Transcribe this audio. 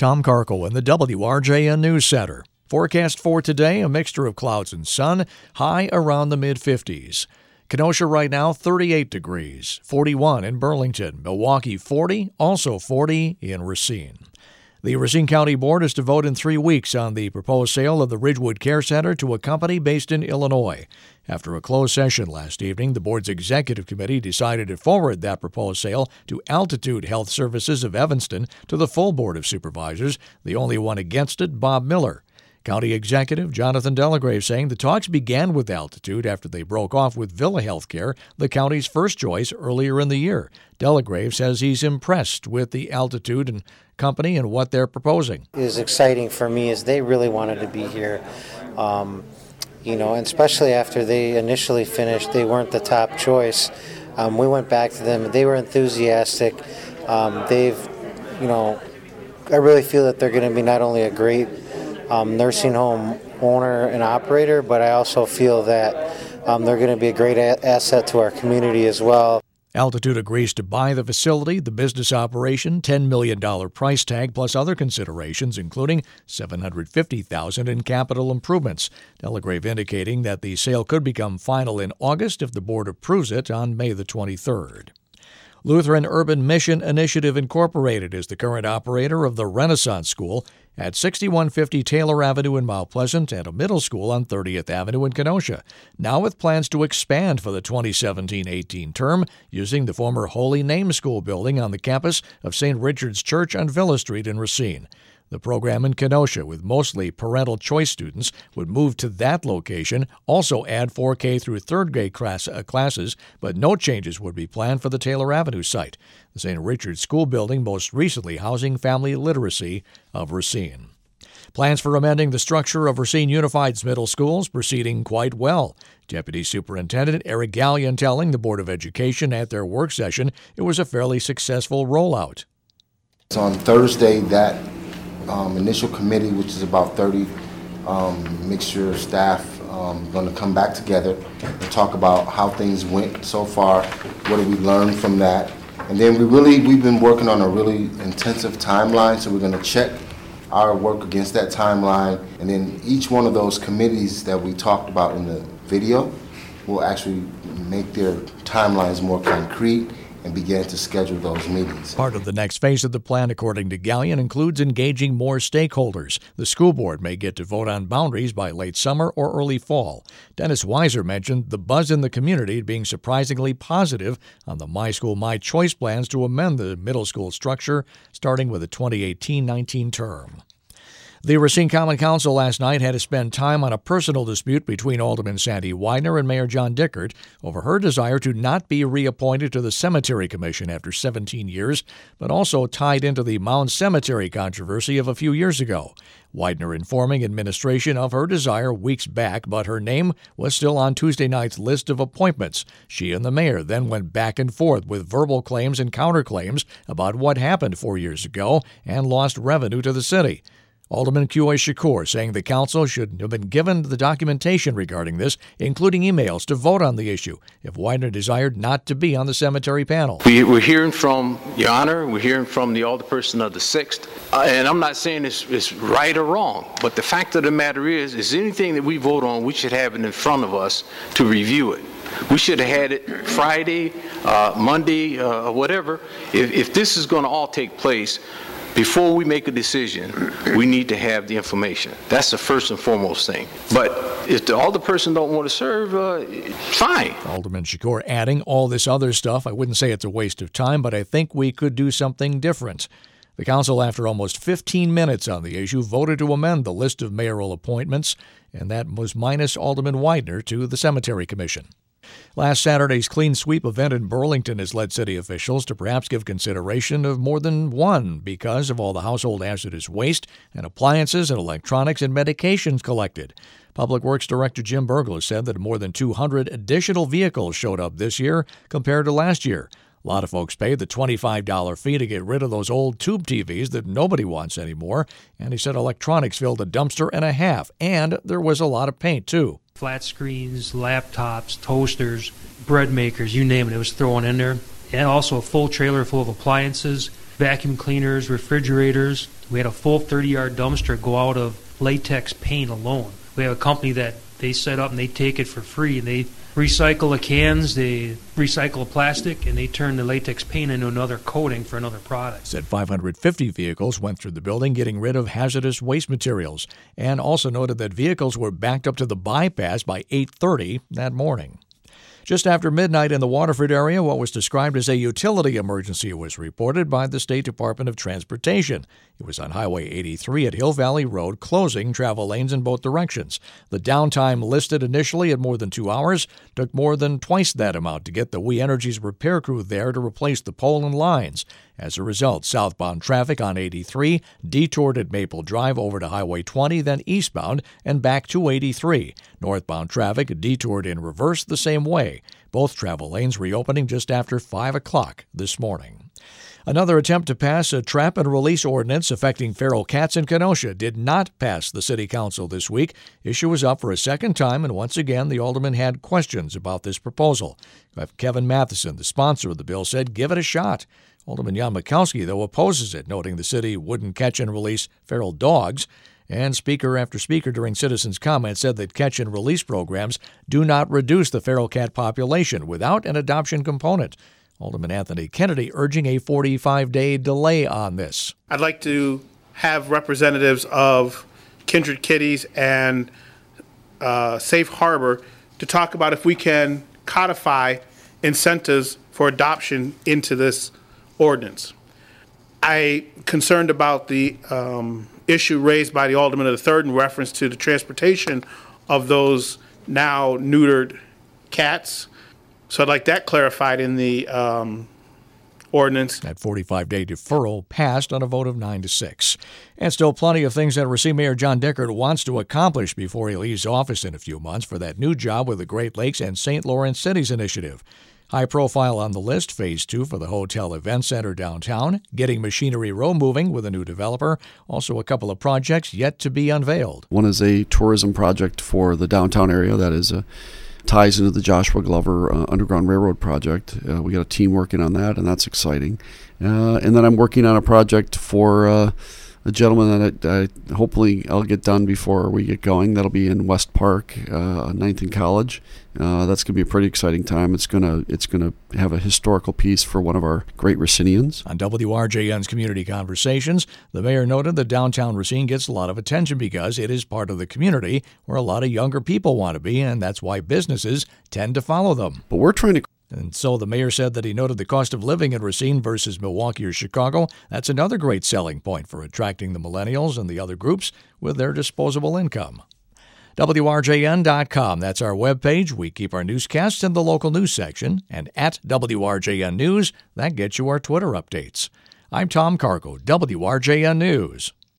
Tom Karkel in the WRJN News Center. Forecast for today, a mixture of clouds and sun, high around the mid-50s. Kenosha right now, 38 degrees, 41 in Burlington. Milwaukee, 40, also 40 in Racine. The Racine County Board is to vote in 3 weeks on the proposed sale of the Ridgewood Care Center to a company based in Illinois. After a closed session last evening, the board's executive committee decided to forward that proposed sale to Altitude Health Services of Evanston to the full Board of Supervisors, the only one against it, Bob Miller. County Executive Jonathan Delagrave saying the talks began with Altitude after they broke off with Villa Healthcare, the county's first choice, earlier in the year. Delagrave says he's impressed with the Altitude and company and what they're proposing. It was exciting for me as they really wanted to be here. And especially after they initially finished, they weren't the top choice. We went back to them. They were enthusiastic. I really feel that they're going to be not only a great nursing home owner and operator, but I also feel that they're going to be a great asset to our community as well. Altitude agrees to buy the facility, the business operation, $10 million price tag, plus other considerations, including $750,000 in capital improvements. Delagrave indicating that the sale could become final in August if the board approves it on May the 23rd. Lutheran Urban Mission Initiative Incorporated is the current operator of the Renaissance School at 6150 Taylor Avenue in Mount Pleasant and a middle school on 30th Avenue in Kenosha, now with plans to expand for the 2017-18 term using the former Holy Name School building on the campus of St. Richard's Church on Villa Street in Racine. The program in Kenosha, with mostly parental choice students, would move to that location, also add 4K through 3rd grade classes, but no changes would be planned for the Taylor Avenue site. The St. Richard's School building most recently housing Family Literacy of Racine. Plans for amending the structure of Racine Unified's middle schools proceeding quite well. Deputy Superintendent Eric Gallion telling the Board of Education at their work session it was a fairly successful rollout. So on Thursday, that initial committee, which is about 30 mixture of staff, going to come back together and talk about how things went so far, what did we learn from that. And then we've been working on a really intensive timeline, so we're going to check our work against that timeline, and then each one of those committees that we talked about in the video will actually make their timelines more concrete and began to schedule those meetings. Part of the next phase of the plan, according to Gallion, includes engaging more stakeholders. The school board may get to vote on boundaries by late summer or early fall. Dennis Weiser mentioned the buzz in the community being surprisingly positive on the My School, My Choice plans to amend the middle school structure starting with the 2018-19 term. The Racine Common Council last night had to spend time on a personal dispute between Alderman Sandy Widener and Mayor John Dickert over her desire to not be reappointed to the Cemetery Commission after 17 years, but also tied into the Mound Cemetery controversy of a few years ago. Widener informing administration of her desire weeks back, but her name was still on Tuesday night's list of appointments. She and the mayor then went back and forth with verbal claims and counterclaims about what happened 4 years ago and lost revenue to the city. Alderman Q.A. Shakur saying the council should have been given the documentation regarding this, including emails, to vote on the issue if Widener desired not to be on the cemetery panel. We're hearing from Your Honor, we're hearing from the alderperson of the 6th, and I'm not saying it's right or wrong, but the fact of the matter is anything that we vote on, we should have it in front of us to review it. We should have had it Friday, Monday, whatever. If this is going to all take place, before we make a decision, we need to have the information. That's the first and foremost thing. But if the alderperson don't want to serve, fine. Alderman Shakur adding all this other stuff. I wouldn't say it's a waste of time, but I think we could do something different. The council, after almost 15 minutes on the issue, voted to amend the list of mayoral appointments, and that was minus Alderman Widener to the Cemetery Commission. Last Saturday's clean sweep event in Burlington has led city officials to perhaps give consideration of more than one because of all the household hazardous waste and appliances and electronics and medications collected. Public Works Director Jim Burglar said that more than 200 additional vehicles showed up this year compared to last year. A lot of folks paid the $25 fee to get rid of those old tube TVs that nobody wants anymore, and he said electronics filled a dumpster and a half, and there was a lot of paint, too. Flat screens, laptops, toasters, bread makers, you name it, it was thrown in there. And also a full trailer full of appliances, vacuum cleaners, refrigerators. We had a full 30-yard dumpster go out of latex paint alone. We have a company that they set up and they take it for free. They recycle the cans, they recycle the plastic, and they turn the latex paint into another coating for another product. Said 550 vehicles went through the building getting rid of hazardous waste materials, and also noted that vehicles were backed up to the bypass by 8:30 that morning. Just after midnight in the Waterford area, what was described as a utility emergency was reported by the State Department of Transportation. It was on Highway 83 at Hill Valley Road, closing travel lanes in both directions. The downtime listed initially at more than 2 hours took more than twice that amount to get the We Energies repair crew there to replace the pole and lines. As a result, southbound traffic on 83 detoured at Maple Drive over to Highway 20, then eastbound and back to 83. Northbound traffic detoured in reverse the same way. Both travel lanes reopening just after 5 o'clock this morning. Another attempt to pass a trap and release ordinance affecting feral cats in Kenosha did not pass the city council this week. Issue was up for a second time, and once again the alderman had questions about this proposal. Kevin Matheson, the sponsor of the bill, said give it a shot. Alderman Jan Mikowski, though, opposes it, noting the city wouldn't catch and release feral dogs. And speaker after speaker during citizens' comments said that catch and release programs do not reduce the feral cat population without an adoption component. Alderman Anthony Kennedy urging a 45-day delay on this. I'd like to have representatives of Kindred Kitties and Safe Harbor to talk about if we can codify incentives for adoption into this ordinance. I'm concerned about the issue raised by the Alderman of the 3rd in reference to the transportation of those now neutered cats. So I'd like that clarified in the ordinance. That 45-day deferral passed on a vote of 9-6. And still plenty of things that Racine Mayor John Dickert wants to accomplish before he leaves office in a few months for that new job with the Great Lakes and St. Lawrence Cities Initiative. High profile on the list, Phase 2 for the Hotel Event Center downtown, getting Machinery Row moving with a new developer, also a couple of projects yet to be unveiled. One is a tourism project for the downtown area that is ties into the Joshua Glover Underground Railroad project. We got a team working on that, and that's exciting. And then I'm working on a project for a gentleman that hopefully I'll get done before we get going. That'll be in West Park, 9th and College. That's going to be a pretty exciting time. It's going to have a historical piece for one of our great Racinians. On WRJN's Community Conversations, the mayor noted that downtown Racine gets a lot of attention because it is part of the community where a lot of younger people want to be, and that's why businesses tend to follow them. But we're trying to... And so the mayor said that he noted the cost of living in Racine versus Milwaukee or Chicago. That's another great selling point for attracting the millennials and the other groups with their disposable income. WRJN.com, that's our webpage. We keep our newscasts in the local news section. And at WRJN News, that gets you our Twitter updates. I'm Tom Cargo, WRJN News.